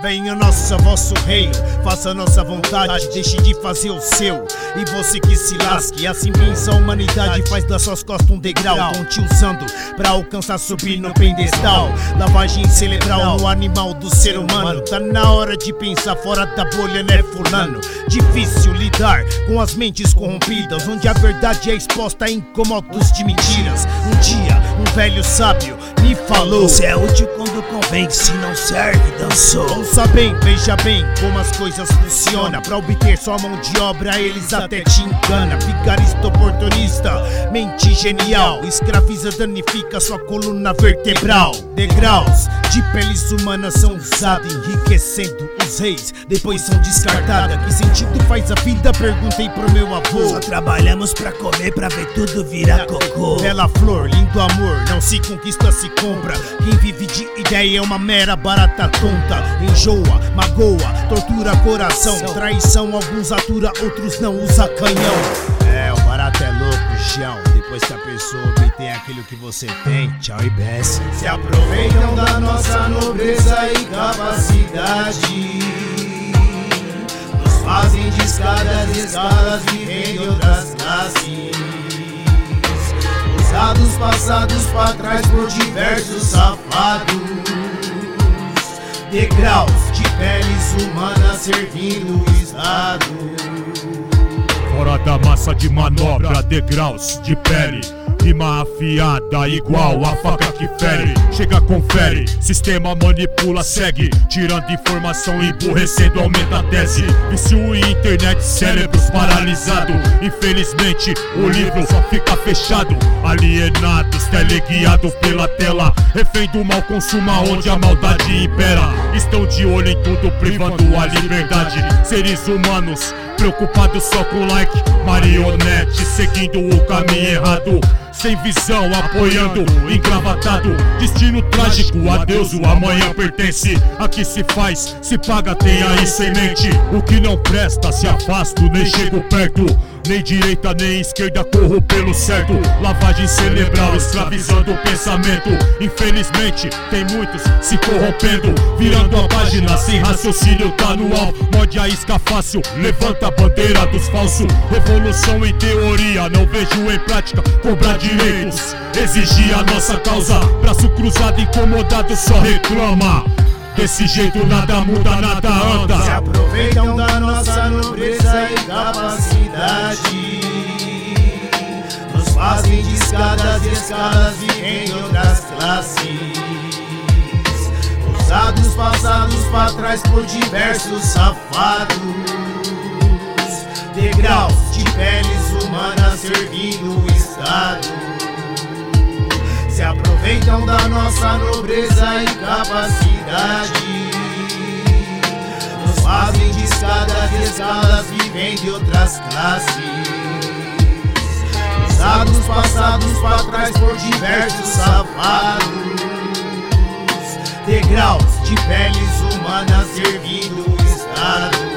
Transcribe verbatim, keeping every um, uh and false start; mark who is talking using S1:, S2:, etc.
S1: venha nossa vosso reino, faça nossa vontade, deixe de fazer o seu. E você que se lasque, assim pensa a humanidade, faz das suas costas um degrau. Tão te usando pra alcançar, subir no pedestal. Lavagem cerebral no animal do ser humano. Tá na hora de pensar fora da bolha, né fulano? Difícil lidar com as mentes corrompidas, onde a verdade é exposta a incômodos de mentiras. Um dia, um velho sábio me falou:
S2: você é útil quando convém, se não serve, dançou.
S1: Ouça bem, veja bem como as coisas funcionam. Pra obter sua mão de obra, eles até te enganam. Vigarista oportunista, mente genial, escraviza, danifica sua coluna vertebral. Degraus de peles humanas são usados, enriquecendo os reis, depois são descartadas. Que sentido faz a vida? Perguntei pro meu avô.
S2: Só trabalhamos pra comer, pra ver tudo virar cocô.
S1: Bela flor, lindo amor, não se conquista, se compra. Quem vive de ideia é uma mera barata tonta. Enjoa, magoa, tortura coração. Traição, alguns atura, outros não usa canhão. É, o barato é louco, chão. Depois que a pessoa obtém aquilo que você tem, tchau e desce.
S3: Se aproveitam da nossa nobreza e capacidade, nos fazem de escadas e escalas, vivem de outras classes. Usados, passados pra trás por diversos safados. Degraus de peles humanas servindo o Estado.
S4: Fora da massa de manobra, degraus de pele. Rima afiada igual a faca que fere. Chega, confere, sistema manipula, segue. Tirando informação, emburrecendo, aumenta a tese. Vício em internet, cérebros paralisados. Infelizmente, o livro só fica fechado. Alienados, teleguiados pela tela. Refém do mal, consuma onde a maldade impera. Estão de olho em tudo, privando a liberdade. Seres humanos preocupados só com like, marionete, seguindo o caminho errado. Sem visão, apoiando, engravatado. Destino trágico, adeus, o amanhã pertence. Aqui se faz, se paga, tenha isso em mente. O que não presta, se afasto, nem chego perto. Nem direita, nem esquerda, corro pelo certo. Lavagem cerebral, escravizando o pensamento. Infelizmente, tem muitos se corrompendo, virando a página, sem raciocínio, tá no alvo. Morde a isca fácil, levanta a bandeira dos falsos. Revolução em teoria, não vejo em prática. Cobrar direitos, exigir a nossa causa. Braço cruzado, incomodado, só reclama. Desse jeito nada muda, nada anda.
S3: Se aproveitam da nossa nobreza e capacidade, nos fazem de escadas e escalas, vivem em outras classes. Usados, passados pra trás por diversos safados. Degraus de peles humanas servindo o Estado. Se aproveitam da nossa nobreza e capacidade, nos fazem de escadas e escalas, vivem de outras classes. Usados, passados pra trás por diversos safados. Degraus de peles humanas servindo o Estado.